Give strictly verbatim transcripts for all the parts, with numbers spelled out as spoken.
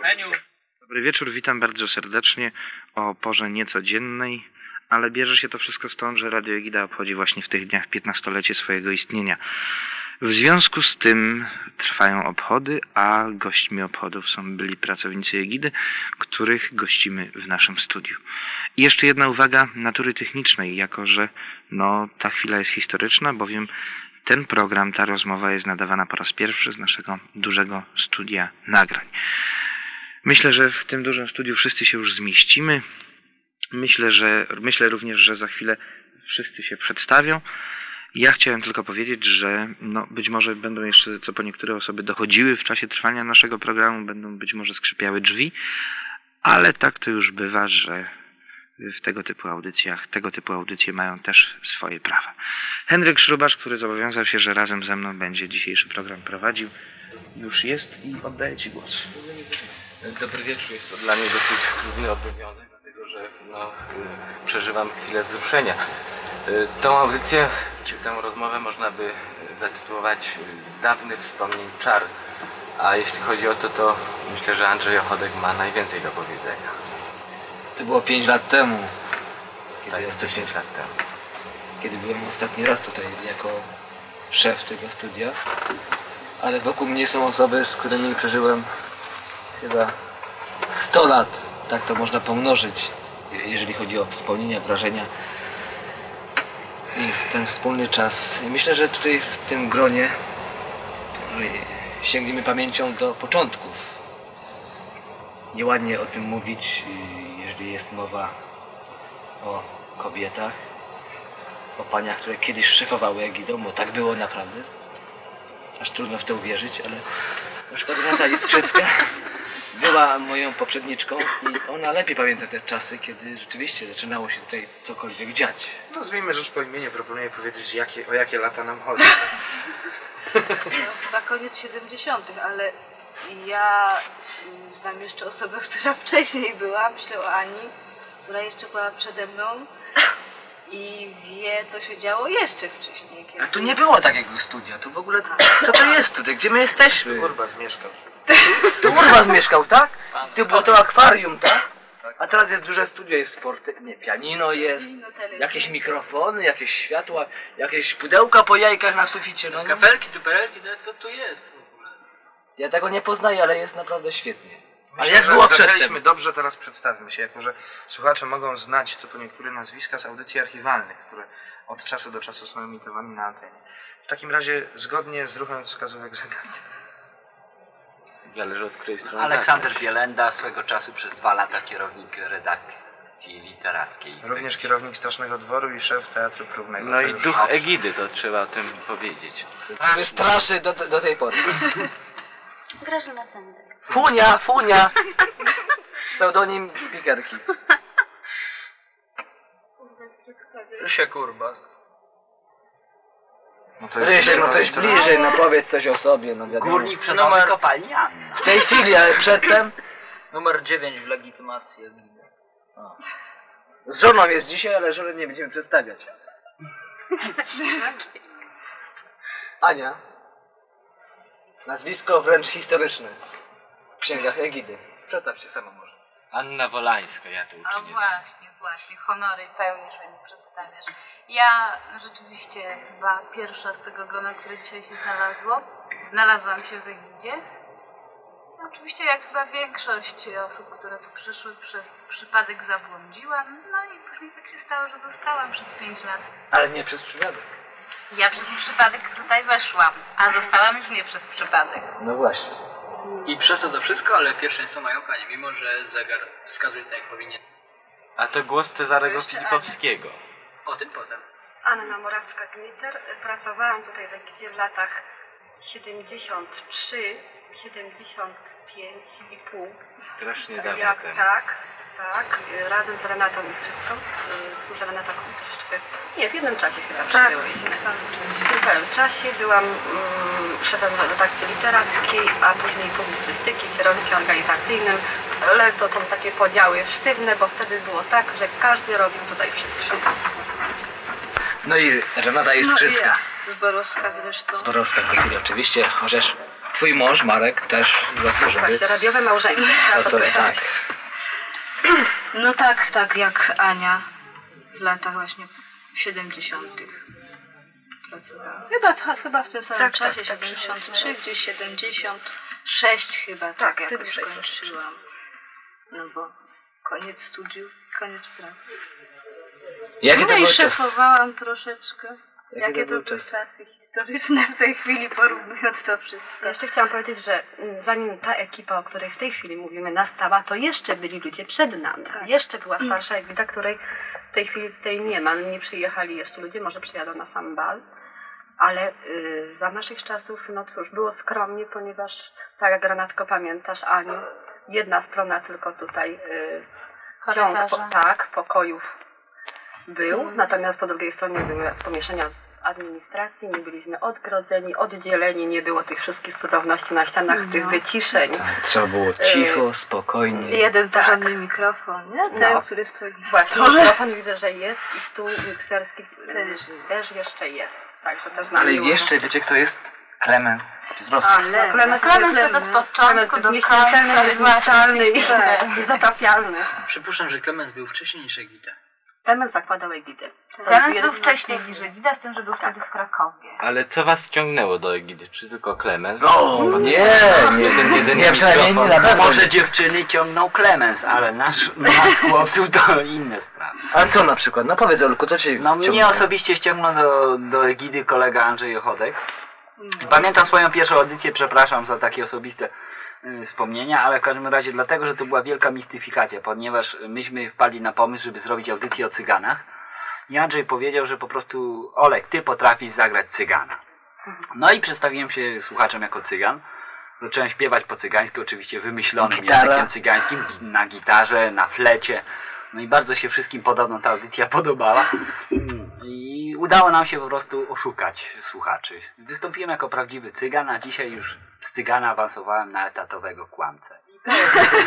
Heniu. Dobry wieczór, witam bardzo serdecznie o porze niecodziennej, ale bierze się to wszystko stąd, że Radio Egida obchodzi właśnie w tych dniach piętnastolecie swojego istnienia. W związku z tym trwają obchody, a gośćmi obchodów są byli pracownicy Egidy, których gościmy w naszym studiu. I jeszcze jedna uwaga natury technicznej, jako że no, ta chwila jest historyczna, bowiem ten program, ta rozmowa jest nadawana po raz pierwszy z naszego dużego studia nagrań. Myślę, że w tym dużym studiu wszyscy się już zmieścimy. Myślę, że, myślę również, że za chwilę wszyscy się przedstawią. Ja chciałem tylko powiedzieć, że no, być może będą jeszcze co po niektóre osoby dochodziły w czasie trwania naszego programu, będą być może skrzypiały drzwi, ale tak to już bywa, że w tego typu audycjach, tego typu audycje mają też swoje prawa. Henryk Szrubasz, który zobowiązał się, że razem ze mną będzie dzisiejszy program prowadził, już jest i oddaję Ci głos. Dobry wieczór, jest to dla mnie dosyć trudny obowiązek, dlatego że no, przeżywam chwilę wzruszenia. Tą audycję, czy tę rozmowę można by zatytułować Dawny wspomnień czar, a jeśli chodzi o to, to myślę, że Andrzej Ochodek ma najwięcej do powiedzenia. To było pięć lat temu. Kiedy tak, jest to pięć lat temu. Kiedy byłem ostatni raz tutaj jako szef tego studia, ale wokół mnie są osoby, z którymi przeżyłem chyba sto lat, tak to można pomnożyć, jeżeli chodzi o wspomnienia, wrażenia. I ten wspólny czas. I myślę, że tutaj w tym gronie sięgniemy pamięcią do początków. Nieładnie o tym mówić, jeżeli jest mowa o kobietach, o paniach, które kiedyś szefowały Egidą, bo tak było naprawdę. Aż trudno w to uwierzyć, ale na przykład Renata Iskrzycka była moją poprzedniczką i ona lepiej pamięta te czasy, kiedy rzeczywiście zaczynało się tutaj cokolwiek dziać. Nazwijmy rzecz po imieniu, proponuję powiedzieć, jakie, o jakie lata nam chodzi. No, chyba koniec siedemdziesiątych, ale ja znam jeszcze osobę, która wcześniej była, myślę o Ani, która jeszcze była przede mną i wie, co się działo jeszcze wcześniej. Kiedy... A tu nie było takiego studia, tu w ogóle, co to jest tutaj, gdzie my jesteśmy? Urbas mieszkał. Tu Urbas mieszkał, tak? Tu było to akwarium, tak? A teraz jest duże studio, jest forte... nie, pianino jest, jakieś mikrofony, jakieś światła, jakieś pudełka po jajkach na suficie, no nie? Kapelki, duperelki, to co tu jest w ogóle? Ja tego nie poznaję, ale jest naprawdę świetnie. Myślę, ale jak że było zaczęliśmy przedtem? dobrze, teraz przedstawmy się, jako że słuchacze mogą znać co po niektóre nazwiska z audycji archiwalnych, które od czasu do czasu są emitowane na antenie. W takim razie zgodnie z ruchem wskazówek zadania. Zależy od której strony. Aleksander Bielenda, swego czasu przez dwa lata kierownik redakcji literackiej. Również kierownik Strasznego Dworu i szef Teatru Próbnego. No to i już... duch Egidy, to trzeba o tym powiedzieć. Straszy, straszy do, do tej pory. Grażyna Sendek. Funia, Funia! Pseudonim spikerki. Rysiek Urbas. No to Rysiek, no coś bliżej, no powiedz coś o sobie, no wiadomo. Górnik przedowy Numer... kopalni Anna. W tej chwili, ale przedtem... Numer dziewięć w legitymacji Egidy. Z żoną jest dzisiaj, ale żonę nie będziemy przedstawiać. Ania. Nazwisko wręcz historyczne. W księgach Egidy. Przedstaw się sama może. Anna Wolańska, ja to uczynię. A właśnie, właśnie, honory pełnisz, więc przedstawiasz. Ja rzeczywiście chyba pierwsza z tego grona, które dzisiaj się znalazło, znalazłam się w Egidzie. Oczywiście jak chyba większość osób, które tu przyszły, przez przypadek zabłądziłam, no i później tak się stało, że zostałam przez pięć lat. Ale nie przez przypadek. Ja przez przypadek tutaj weszłam, a zostałam już nie przez przypadek. No właśnie. I przez to to wszystko, ale pierwszeństwo mają panie, mimo że zegar wskazuje tak jak powinien. A to głos Cezarego jeszcze Filipowskiego. O tym potem. Anna Morawska-Gniter. Pracowałam tutaj w Egidzie w latach siedemdziesiąt trzy siedemdziesiąt pięć i pół. Strasznie dawno Jak, temu. tak, tak. Razem z Renatą Iskrzycką. Z Renatą troszeczkę. Nie, w jednym czasie chyba przyjęłyśmy. W tym samym czasie byłam um, szefem redakcji literackiej, a później publicystyki, kierownikiem organizacyjnym. Ale to są takie podziały sztywne, bo wtedy było tak, że każdy robił tutaj wszystko. No i Renata Iskrzycka. No i ja. Z Borowska zresztą. Z Borowska w tej chwili oczywiście, chociaż twój mąż, Marek, też zasłużony. Właśnie, radiowe małżeństwo. trzeba To co, podkreślać. tak. No tak, tak jak Ania w latach właśnie siedemdziesiątych pracowała. Chyba, to, chyba w tym samym Tak, czasie, tak, tak, siedemdziesiąt trzy, gdzieś siedemdziesiąt sześć chyba, tak, Tak, jakoś ty skończyłam. No bo koniec studiów, koniec pracy. Jakie to No i były czasy? szefowałam troszeczkę. Jakie Jakie to były to były czasy? czasy historyczne w tej chwili, porównując to wszystko. Jeszcze chciałam powiedzieć, że mm, zanim ta ekipa, o której w tej chwili mówimy, nastała, to jeszcze byli ludzie przed nami. Tak. Jeszcze była starsza Egida, której w tej chwili tutaj nie ma. Nie przyjechali jeszcze ludzie, może przyjadą na sam bal. Ale y, za naszych czasów, no cóż, było skromnie, ponieważ, tak jak Renatko pamiętasz, Aniu, jedna strona tylko tutaj y, ciąg, po, Korytarza. tak, pokojów był, natomiast po drugiej stronie były pomieszczenia administracji, nie byliśmy odgrodzeni, oddzieleni, nie było tych wszystkich cudowności na ścianach, tych wyciszeń. Tak, trzeba było cicho, spokojnie. Jeden Tak. porządny mikrofon, nie? Ten, No. który stoi na Właśnie, stole. mikrofon widzę, że jest i stół mikserski też, też jeszcze jest. Także też nam Ale miło. jeszcze wiecie kto jest? Klemens z Rosji. Ale Klemens Klemens to jest od początku do końca, niezniszczalny i zatapialny. Przypuszczam, że Klemens był wcześniej niż Egida. Klemens zakładał Egidę. Klemens był wcześniej niż Egida, z tym, że był wtedy w Krakowie. Ale co was ciągnęło do Egidy? Czy tylko Klemens? No, nie, nie, Jeden, jeden nie, przynajmniej nie na pewno. Może dziewczyny ciągną Klemens, ale nasz, nas chłopców to inne sprawy. A co na przykład? No powiedz, Olku, co cię No mnie ciągnęło? osobiście ściągnął do, do Egidy kolega Andrzej Ochodek. Pamiętam swoją pierwszą audycję, przepraszam za takie osobiste y, wspomnienia, ale w każdym razie dlatego, że to była wielka mistyfikacja, ponieważ myśmy wpadli na pomysł, żeby zrobić audycję o cyganach i Andrzej powiedział, że po prostu Olek, ty potrafisz zagrać cygana. No i przedstawiłem się słuchaczom jako cygan. Zacząłem śpiewać po cygańsku, oczywiście wymyślonym Gitara. językiem cygańskim, na gitarze, na flecie. No i bardzo się wszystkim podobno ta audycja podobała. I udało nam się po prostu oszukać słuchaczy. Wystąpiłem jako prawdziwy cygan, a dzisiaj już z cygana awansowałem na etatowego kłamcę. I to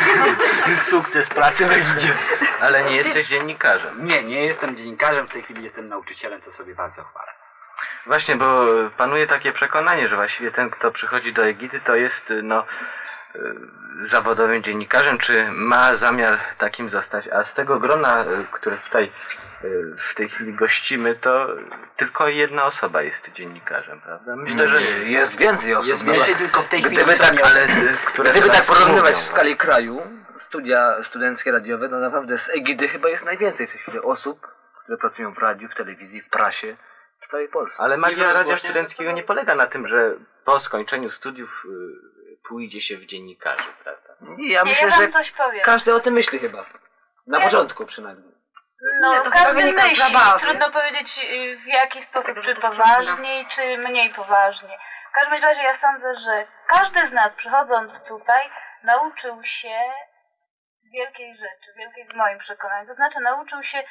jest sukces pracy w Egidzie. Ale nie jesteś dziennikarzem. Nie, nie jestem dziennikarzem, w tej chwili jestem nauczycielem, co sobie bardzo chwalę. Właśnie, bo panuje takie przekonanie, że właściwie ten, kto przychodzi do Egidy, to jest no y, zawodowym dziennikarzem, czy ma zamiar takim zostać. A z tego grona, y, które tutaj y, w tej chwili gościmy, to tylko jedna osoba jest dziennikarzem, prawda? Myślę, że Jest więcej osób. Jest no, więcej, tylko w tej chwili Gdyby są tak, nie- ale, które gdyby teraz tak porównywać mówią w skali kraju, studia studenckie radiowe, no naprawdę z Egidy chyba jest najwięcej w tej chwili osób, które pracują w radiu, w telewizji, w prasie, w całej Polsce. Ale magia radia rozgłośnia, studenckiego że to- nie polega na tym, że po skończeniu studiów y, pójdzie się w dziennikarzy, prawda? Nie, ja Nie, myślę, ja wam że coś powiem. każdy o tym myśli chyba. Na Nie. początku przynajmniej. No, Nie, to każdy wynika z myśli. zabawy. Trudno powiedzieć y, w jaki sposób, Dlatego, czy że to poważniej, czy mniej poważnie. W każdym razie ja sądzę, że każdy z nas przychodząc tutaj nauczył się wielkiej rzeczy, wielkiej w moim przekonaniu. To znaczy nauczył się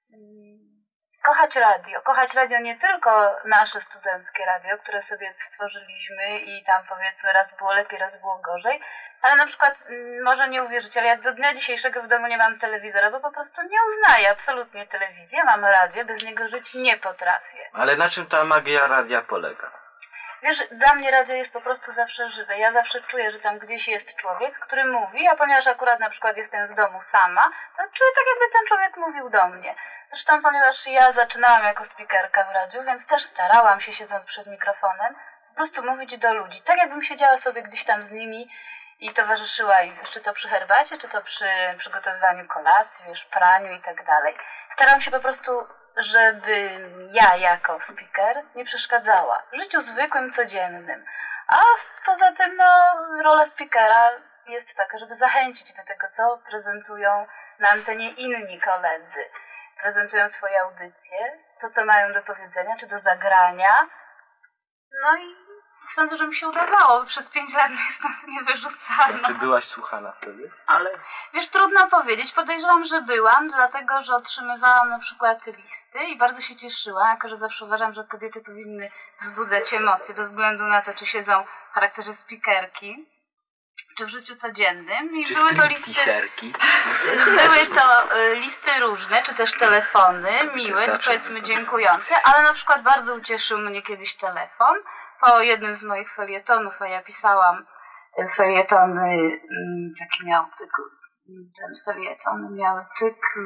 mm, kochać radio. Kochać radio nie tylko nasze studenckie radio, które sobie stworzyliśmy i tam powiedzmy raz było lepiej, raz było gorzej, ale na przykład, mm, może nie uwierzycie, ale ja do dnia dzisiejszego w domu nie mam telewizora, bo po prostu nie uznaję absolutnie telewizji. Ja mam radio, bez niego żyć nie potrafię. Ale na czym ta magia radia polega? Wiesz, dla mnie radio jest po prostu zawsze żywe. Ja zawsze czuję, że tam gdzieś jest człowiek, który mówi, a ponieważ akurat na przykład jestem w domu sama, to czuję tak, jakby ten człowiek mówił do mnie. Zresztą ponieważ ja zaczynałam jako spikerka w radiu, więc też starałam się, siedząc przed mikrofonem, po prostu mówić do ludzi. Tak jakbym siedziała sobie gdzieś tam z nimi i towarzyszyła im, czy to przy herbacie, czy to przy przygotowywaniu kolacji, wiesz, praniu i tak dalej. Staram się po prostu, żeby ja jako speaker nie przeszkadzała w życiu zwykłym, codziennym. A poza tym, no, rola speakera jest taka, żeby zachęcić do tego, co prezentują na antenie inni koledzy. Prezentują swoje audycje, to, co mają do powiedzenia, czy do zagrania. No i sądzę, że mi się udawało. Przez pięć lat mnie stąd nie wyrzucano. Czy byłaś słuchana wtedy? Ale Wiesz, trudno powiedzieć. Podejrzewam, że byłam, dlatego że otrzymywałam na przykład listy i bardzo się cieszyłam, jako że zawsze uważam, że kobiety powinny wzbudzać emocje, bez względu na to, czy siedzą w charakterze speakerki, czy w życiu codziennym. I czy były to listy, stripteaserki? były to y, listy różne, czy też telefony, miłe, czy zawsze powiedzmy dziękujące, ale na przykład bardzo ucieszył mnie kiedyś telefon po jednym z moich felietonów, a ja pisałam felietony, taki miał cykl, ten felieton miały cykl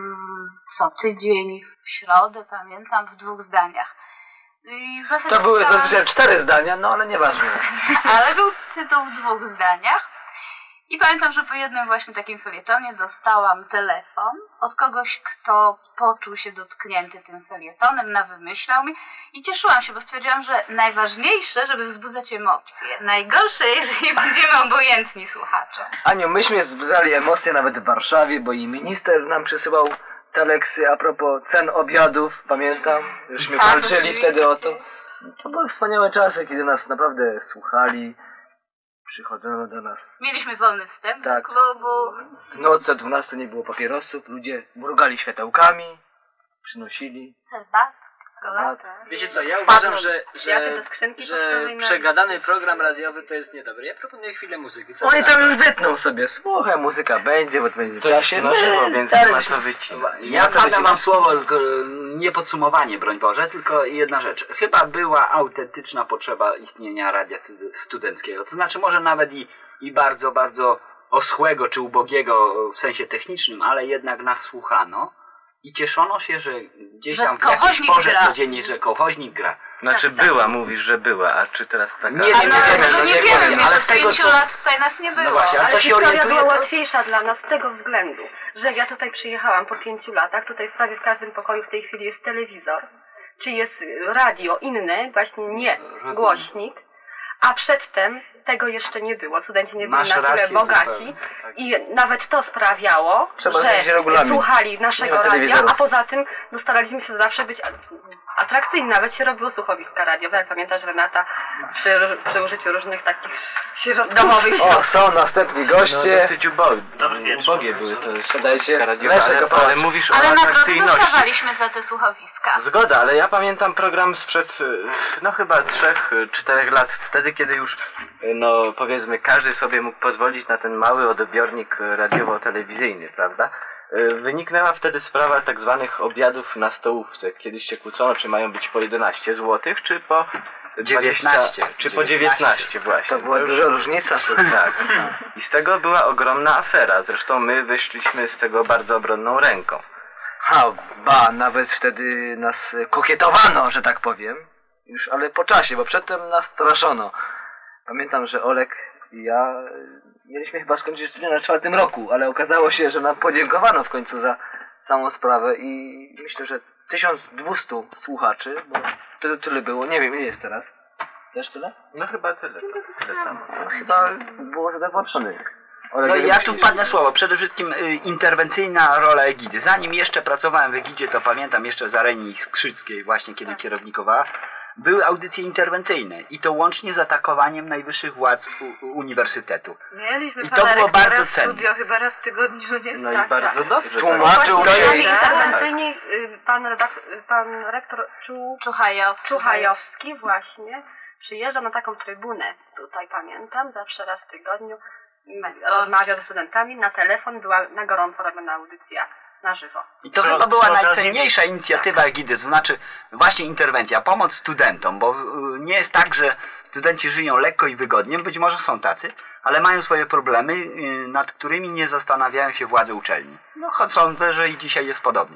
co tydzień w środę, pamiętam, w dwóch zdaniach. I w zasadzie To były pisałam... zazwyczaj cztery zdania, no ale nieważne. Ale był tytuł w dwóch zdaniach. I pamiętam, że po jednym właśnie takim felietonie dostałam telefon od kogoś, kto poczuł się dotknięty tym felietonem, nawymyślał mi i cieszyłam się, bo stwierdziłam, że najważniejsze, żeby wzbudzać emocje. Najgorsze, jeżeli będziemy obojętni słuchaczom. Aniu, myśmy wzbudzali emocje nawet w Warszawie, bo i minister nam przysyłał teleksy a propos cen obiadów, pamiętam. Żeśmy Tak, walczyli oczywiście. wtedy o to. To były wspaniałe czasy, kiedy nas naprawdę słuchali. Przychodzono do nas. Mieliśmy wolny wstęp Tak. do klubu. W nocy o dwunastej nie było papierosów, ludzie mrugali światełkami, przynosili. Herbatkę, herbatę. Wiecie co, ja uważam, że, Kwiaty że, do skrzynki że pocztowej na- przegadany program radiowy to jest niedobry. Ja proponuję chwilę muzyki. Co Oni ty na tam to? już wytną sobie, słuchaj, muzyka będzie, bo to będzie To w już czasie. na żywo, więc dalej nie ma byśmy- co wycinać. Ja zadam wam słowo, tylko nie podsumowanie, broń Boże, tylko jedna rzecz. Chyba była autentyczna potrzeba istnienia radia studenckiego. To znaczy może nawet i, i bardzo, bardzo oschłego czy ubogiego w sensie technicznym, ale jednak nas słuchano i cieszono się, że gdzieś Że tam w jakiejś kołchoźnik porze gra. codziennie, że kołchoźnik gra. Znaczy Tak, tak. była, mówisz, że była, a czy teraz taka... Nie wiem, Ale nie no, wiem, tego no nie nie wiemy, wiem, ale ale z z tego, pięciu co- lat tutaj nas nie było. No właśnie, ale Ale co się historia orientuje, była to- łatwiejsza dla nas z tego względu, że jak ja tutaj przyjechałam po pięciu latach, tutaj prawie w każdym pokoju w tej chwili jest telewizor, czy jest radio inne, właśnie nie głośnik, a przedtem tego jeszcze nie było. Studenci nie byli Masz na tyle rację bogaci zupełnie, tak. i nawet to sprawiało, Trzeba zmienić że regulamin. słuchali Nie naszego ma radia, telewizorów. a poza tym no, staraliśmy się zawsze być atrakcyjni. Nawet się robiło słuchowiska radiowe, jak pamiętasz Renata, przy, przy użyciu różnych takich środków domowych O, są następni No goście. dosyć ubogie, ubogie były te Siadajcie. słuchowiska radiowe, Leszek ale, Opałacz. ale mówisz o Ale nagrody atrakcyjności. dostawaliśmy za te słuchowiska. Zgoda, ale ja pamiętam program sprzed, y, no chyba trzech, y, czterech lat, wtedy kiedy już, y, no powiedzmy, każdy sobie mógł pozwolić na ten mały odbiornik y, radiowo-telewizyjny, prawda? Y, Wyniknęła wtedy sprawa tak zwanych obiadów na stołówce. Kiedyś się kłócono, czy mają być po jedenaście złotych, czy po dziewiętnaście. czy po dziewiętnaście właśnie. To była już- duża różnica. Tak. I z tego była ogromna afera. Zresztą my wyszliśmy z tego bardzo obronną ręką. Ha, ba, nawet wtedy nas kokietowano, że tak powiem. Już, ale po czasie, bo przedtem nas straszono. Pamiętam, że Olek i ja e, mieliśmy chyba skończyć studia na czwartym roku, ale okazało się, że nam podziękowano w końcu za całą sprawę i myślę, że tysiąc dwieście słuchaczy, bo wtedy tyle było, nie wiem ile jest teraz. Też tyle? No chyba tyle. Tyle samo. No, chyba było zadowolonych. Olek, No nie i ja wiem, tu czy- wpadnę słowo. Przede wszystkim y, interwencyjna rola Egidy. Zanim jeszcze pracowałem w Egidzie, to pamiętam jeszcze za Reni Skrzyckiej, właśnie kiedy kierownikowała, były audycje interwencyjne i to łącznie z atakowaniem najwyższych władz u, u uniwersytetu. Mieliśmy I to pana było rektora bardzo w cenne. studio chyba raz w tygodniu, nie? No Tak, i bardzo tak. dobrze. Tłumaczył tak. się. Właśnie jest- interwencyjnie y, pan, redak- pan rektor Czu... Czuchajowski. Czuchajowski właśnie przyjeżdża na taką trybunę, tutaj pamiętam, zawsze raz w tygodniu m, rozmawia ze studentami, na telefon była na gorąco robiona audycja na żywo. I to Przy- chyba była przy okazji- najcenniejsza inicjatywa Egidy, to znaczy właśnie interwencja, pomoc studentom, bo y, nie jest tak, że studenci żyją lekko i wygodnie, być może są tacy, ale mają swoje problemy, y, nad którymi nie zastanawiają się władze uczelni. No choć sądzę, że i dzisiaj jest podobnie.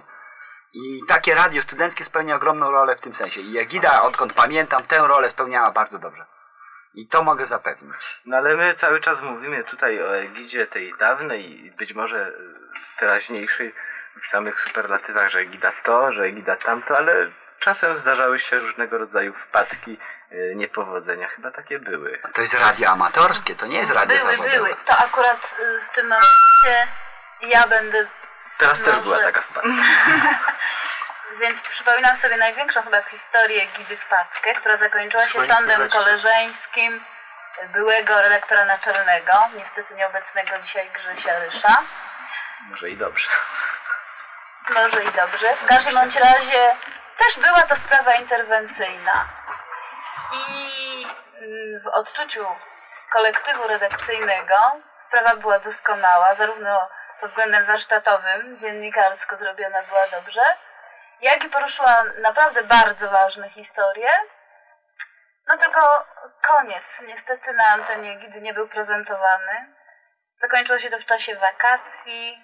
I takie radio studenckie spełnia ogromną rolę w tym sensie. I Egida, odkąd pamiętam, tę rolę spełniała bardzo dobrze. I to mogę zapewnić. No ale my cały czas mówimy tutaj o Egidzie tej dawnej i być może y, teraźniejszej w samych superlatywach, że Egida to, że Egida tamto, ale czasem zdarzały się różnego rodzaju wpadki, y, niepowodzenia. Chyba takie były. To jest radio amatorskie, to nie jest radio Były, zawodowe. były. To akurat y, w tym momencie ja będę... Teraz też Może- była taka wpadka. Więc przypominam sobie największą chyba historię Gidy Wpadkę, która zakończyła się Szkolnictwo sądem leczne. koleżeńskim byłego redaktora naczelnego, niestety nieobecnego dzisiaj Grzesia Rysza. Może i dobrze. Może i dobrze. W każdym bądź razie też była to sprawa interwencyjna. I mm, w odczuciu kolektywu redakcyjnego sprawa była doskonała, zarówno pod względem warsztatowym, dziennikarsko zrobiona była dobrze, jak i poruszyła naprawdę bardzo ważne historie, No tylko koniec. Niestety na antenie Egidy nie był prezentowany. Zakończyło się to w czasie wakacji.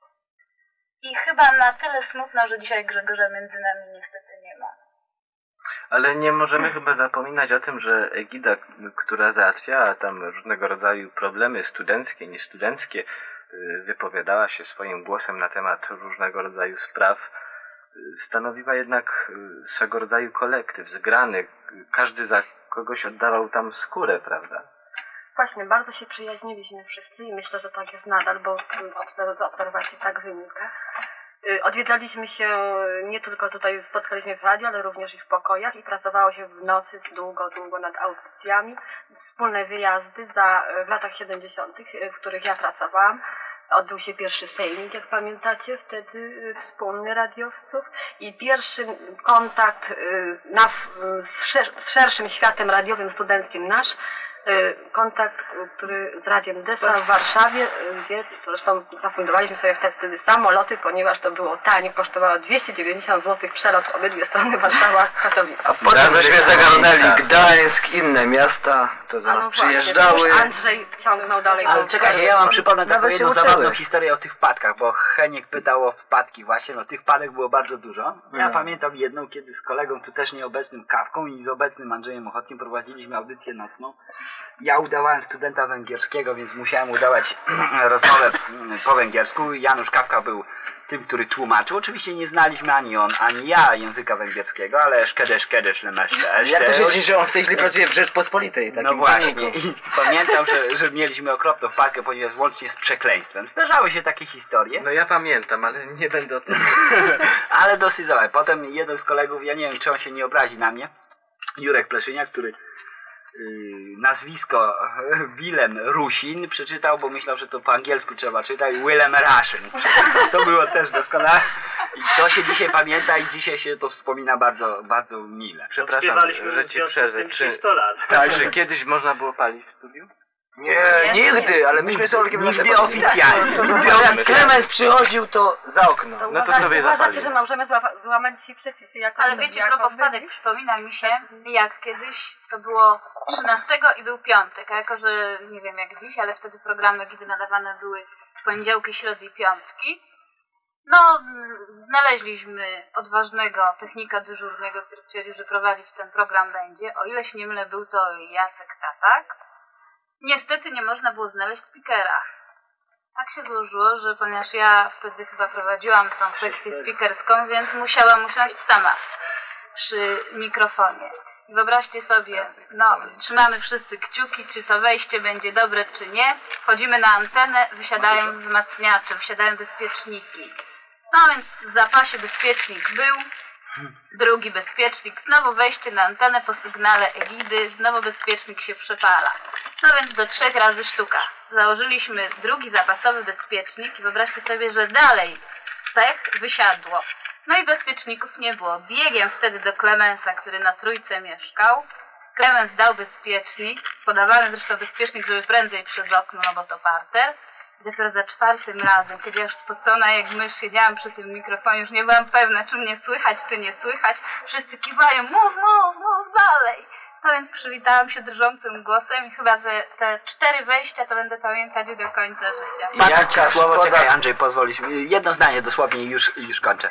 I chyba na tyle smutno, że dzisiaj Grzegorza między nami niestety nie ma. Ale nie możemy chyba zapominać o tym, że Egida, która załatwiała tam różnego rodzaju problemy studenckie, niestudenckie, wypowiadała się swoim głosem na temat różnego rodzaju spraw, stanowiła jednak swego rodzaju kolektyw, zgrany. Każdy za kogoś oddawał tam skórę, prawda? Właśnie, bardzo się przyjaźniliśmy wszyscy i myślę, że tak jest nadal, bo z obserwacji tak wynika. Odwiedzaliśmy się nie tylko tutaj, spotkaliśmy w radiu, ale również i w pokojach i pracowało się w nocy długo, długo nad audycjami. Wspólne wyjazdy za, w latach siedemdziesiątych, w których ja pracowałam. Odbył się pierwszy sejmik, jak pamiętacie, wtedy wspólny radiowców i pierwszy kontakt na, z, szer, z szerszym światem radiowym, studenckim nasz, kontakt, który z Radiem Desa w Warszawie, gdzie zresztą zafundowaliśmy sobie wtedy samoloty, ponieważ to było tanie, kosztowało dwieście dziewięćdziesiąt złotych przelot obydwie strony Warszawa-Katowice. A potem żeśmy zagarnęli Gdańsk, inne miasta, to do A nas no przyjeżdżały. właśnie, Andrzej ciągnął dalej. Ale bo- czekajcie, ja wam przypomnę taką Nawet się jedną uczyły. zabawną historię o tych wpadkach, bo Heniek pytał o wpadki właśnie, no tych wpadek było bardzo dużo. Ja No. pamiętam jedną, kiedy z kolegą, tu też nieobecnym Kawką i z obecnym Andrzejem Ochotkim prowadziliśmy audycję nocną. Ja udawałem studenta węgierskiego, więc musiałem udawać rozmowę po węgiersku. Janusz Kawka był tym, który tłumaczył. Oczywiście nie znaliśmy ani on, ani ja języka węgierskiego, ale szkedesz, szkedesz, lemeszesz. Jak to się dzieje, że on w tej chwili pracuje w Rzeczpospolitej? Takim No właśnie. paniku. I pamiętam, że, że mieliśmy okropną wpadkę, ponieważ łącznie z przekleństwem. Zdarzały się takie historie. No ja pamiętam, ale nie będę o tym... Ale dosyć załe. Potem jeden z kolegów, ja nie wiem, czy on się nie obrazi na mnie, Jurek Pleszyniak, który yy, nazwisko Willem Rusin przeczytał, bo myślał, że to po angielsku trzeba czytać, Willem Rusin przeczytał. To było też doskonałe. I to się dzisiaj pamięta i dzisiaj się to wspomina bardzo, bardzo mile. Przepraszam, że ci przerwę. Czy, sto lat. tak, że kiedyś można było palić w studiu? Nie, nigdy, ale myśmy z Olkiem Nigdy nasze- oficjalnie. Nigdy Jak oficjalnie. Klemens przychodził, to za okno. To No to uważa- sobie uważacie, zapalił. że możemy zła- złamać dzisiaj przepisy jako Ale wiecie, jako propos wpadek, przypomina mi się, jak kiedyś to było trzynastego i był piątek, a jako, że nie wiem jak dziś, ale wtedy programy, kiedy nadawane były w poniedziałki, środy i piątki, no znaleźliśmy odważnego technika dyżurnego, który stwierdził, że prowadzić ten program będzie. O ile się nie mylę, był to Jacek Tatak. Niestety nie można było znaleźć speakera. Tak się złożyło, że ponieważ ja wtedy chyba prowadziłam tą sekcję speakerską, więc musiałam usiąść sama przy mikrofonie. I wyobraźcie sobie, no, trzymamy wszyscy kciuki, czy to wejście będzie dobre, czy nie. Wchodzimy na antenę, wysiadają wzmacniacze, wysiadają bezpieczniki. No więc w zapasie bezpiecznik był, drugi bezpiecznik, znowu wejście na antenę po sygnale Egidy, znowu bezpiecznik się przepala. No więc do trzech razy sztuka. Założyliśmy drugi zapasowy bezpiecznik i wyobraźcie sobie, że dalej pech wysiadło. No i bezpieczników nie było. Biegiem wtedy do Klemensa, który na Trójce mieszkał. Klemens dał bezpiecznik, podawany zresztą bezpiecznik, żeby prędzej przez okno, no bo to parter. I dopiero za czwartym razem, kiedy ja już spocona jak mysz siedziałam przy tym mikrofonie, już nie byłam pewna, czy mnie słychać, czy nie słychać. Wszyscy kiwają, mów, mów, mów dalej. No więc przywitałam się drżącym głosem i chyba te, te cztery wejścia to będę pamiętać do końca życia. Ja ci słowo, szkoda. czekaj Andrzej, pozwolisz mi. Jedno zdanie dosłownie i już, już kończę.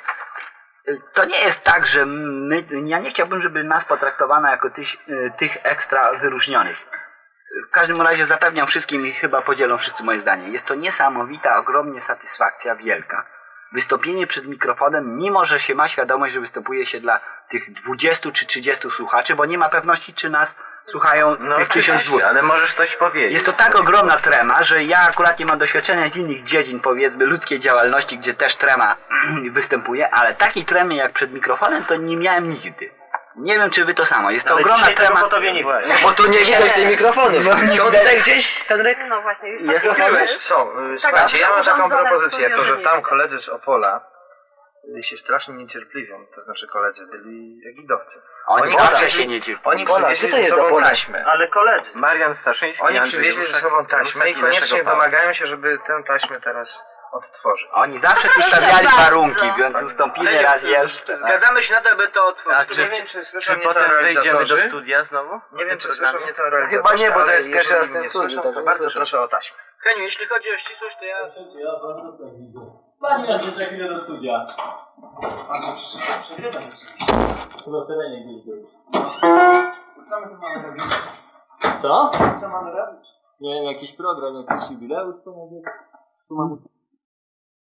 To nie jest tak, że my, ja nie chciałbym, żeby nas potraktowano jako tyś, tych ekstra wyróżnionych. W każdym razie zapewniam wszystkim i chyba podzielą wszyscy moje zdanie. Jest to niesamowita, ogromnie satysfakcja, wielka. Wystąpienie przed mikrofonem, mimo że się ma świadomość, że występuje się dla tych dwudziestu czy trzydziestu słuchaczy, bo nie ma pewności, czy nas słuchają No tych tysiąc dwieście. ale możesz coś powiedzieć. Jest to tak ogromna trema, że ja akurat nie mam doświadczenia z innych dziedzin, powiedzmy, ludzkiej działalności, gdzie też trema występuje, ale takiej tremy jak przed mikrofonem to nie miałem nigdy. Nie wiem, czy wy to samo. Jest to Ale ogromna dzisiaj tego trema. gotowie nie było. Bo tu nie widać tej mikrofony. Są tutaj gdzieś, Henryk? No właśnie, jest, Jest taki to pomysł. Są. Tak, Słuchajcie, ja mam taką urządzone propozycję, studio, to, że że nie tam widać. koledzy z Opola y, się strasznie niecierpliwią, to znaczy koledzy byli egidowcy. Oni Oni zawsze przywieźli- się nie cierpią. Oni Pola, przywieźli gdzie to ze jest sobą Opola? taśmę. Ale koledzy. Marian Staszyński, Oni Andrzej przywieźli ze Ruszak, sobą taśmę i Ruszak koniecznie naszego Pawła. domagają się, żeby tę taśmę teraz odtworzy. Oni zawsze tu stawiali warunki, więc ustąpimy Ale raz nie, jeszcze. Zgadzamy się na to, aby to otworzyć. A czy, nie wiem, czy słyszą Czy mnie to potem wejdziemy do realizatorzy? studia znowu? Nie wiem, czy tym słyszą programie? mnie to realizatorzy, Chyba nie, bo to ale jest pierwszy jeżeli raz ten mnie studium, słyszą, tak to nie bardzo słyszę. proszę o taśmę. Heniu, jeśli chodzi o ścisłość, to ja... Pani nam się za chwilę do studia. Pan się przyszedł przegrywa. Chyba w terenie gdzieś był. Co my tu mamy robić? Co? Co mamy robić? Nie wiem, jakiś program, jakiś jubileusz. Tu mamy